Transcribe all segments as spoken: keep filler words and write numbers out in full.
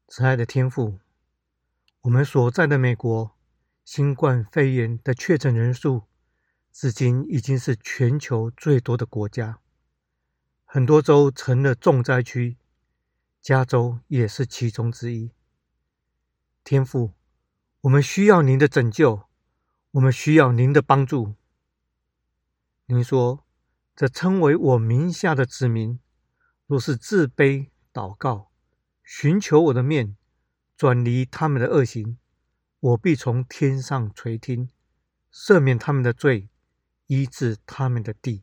慈爱的天父，我们所在的美国新冠肺炎的确诊人数至今已经是全球最多的国家，很多州成了重灾区，加州也是其中之一。天父，我们需要您的拯救，我们需要您的帮助。您说，这称为我名下的子民，若是自卑祷告，寻求我的面，转离他们的恶行，我必从天上垂听，赦免他们的罪，医治他们的地。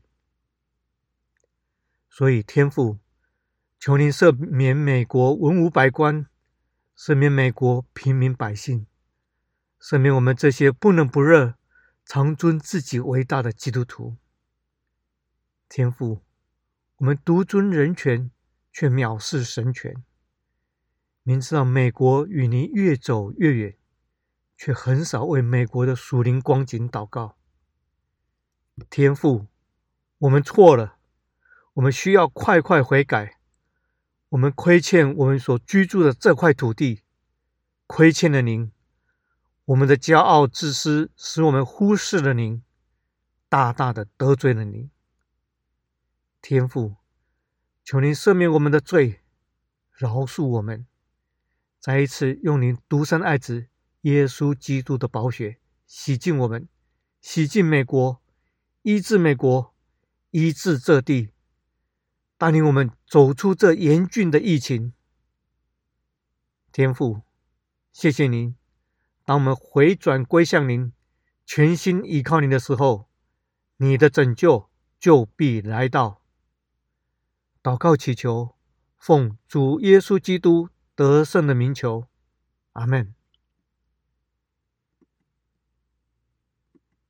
所以天父，求您赦免美国文武百官，赦免美国平民百姓，赦免我们这些不冷不热、常尊自己为大的基督徒。天父，我们独尊人权，却藐视神权。明知道美国与您越走越远，却很少为美国的属灵光景祷告。天父，我们错了，我们需要快快悔改。我们亏欠我们所居住的这块土地，亏欠了您。我们的骄傲自私使我们忽视了您，大大的得罪了您。天父，求您赦免我们的罪，饶恕我们，再一次用您独生爱子耶稣基督的宝血洗净我们，洗净美国，医治美国，医治这地，带领我们走出这严峻的疫情。天父，谢谢您，当我们回转归向您，全心依靠您的时候，你的拯救就必来到。祷告祈求，奉主耶稣基督得胜的名求，阿们。